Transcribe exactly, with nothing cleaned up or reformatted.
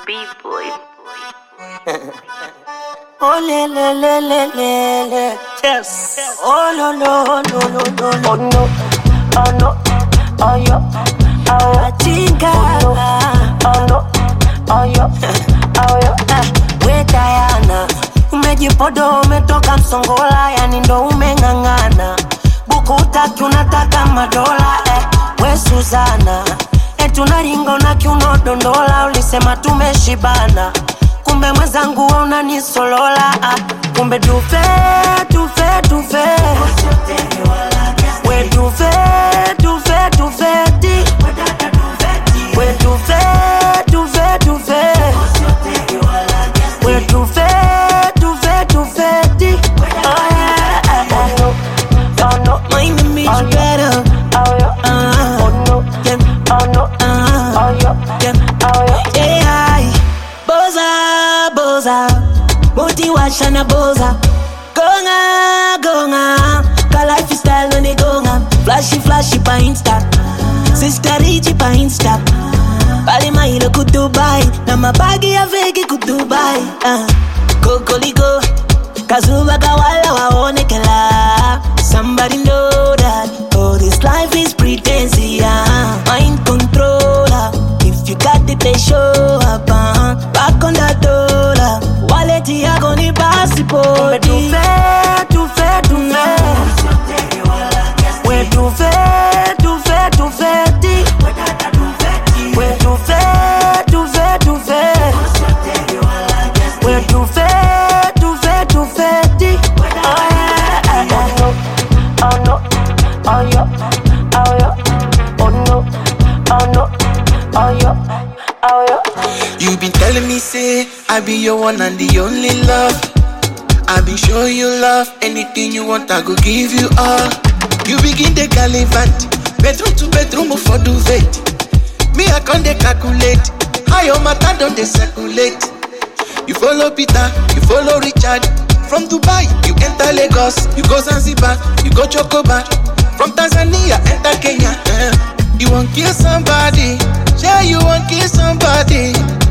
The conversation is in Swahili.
B-boy. Oh le le le le le le. Yes. Oh no no no no no no. Oh no. Oh no. Oh yo. Oh yo. Chinga. Oh no. Oh yo. Oh yo. We Diana, umejipodo umetoka Msongola, yani ndo umeng'ang'ana. Buku utaki unataka madola, eh. We Suzana, eh tunaringa unakiuno dondola. Ulisema tumeshibana, kumbe mwenzangu unanisolola, ah. Kumbe tufe, tufe, tufe. We tufe, tufe, tufeti. We tufe, tufe, tufe. We tufe, tufe, tufeti. Oh yeah. Oh no. Oh no. My name is Oh, better. Oh yo. Uh, Oh no. yeah. Oh no. Uh, Oh yo. yeah. Oh yo. Yeah, boza, boza, moti washa na boza. Gonga, gonga, ka lifestyle on the gonga. Flashy, flashy pa Insta, sister Richie pa Insta. Pali mailo ku Dubai, na mabagi ya vegi ku Dubai. Uh, Kokoliko, kazuba kawala waone kela. Somebody know that, oh this life is pretense, yeah. Mind controller, if you got it they show up, uh. Back on that dollar, wallet yako ni passport. Tufe, tufe, tufe. We tufe, tufe, tufeti. We tufe, tufe, tufe. We tufe, tufe, tufeti. Oh yeah. Oh no. Oh yo. Oh yo. Oh no. Oh no. Oh yo. Oh yo. You been telling me say I be your one and the only love. I been show you love. Anything you want I go give you all. You begin the gallivant, bedroom to bedroom for duvet. Me I can't dey calculate how your matter don't dey circulate. You follow Peter, you follow Richard. From Dubai, you enter Lagos. You go Zanzibar, you go Chocobar. From Tanzania, enter Kenya. Uh, you want kill somebody, yeah, you want kill somebody.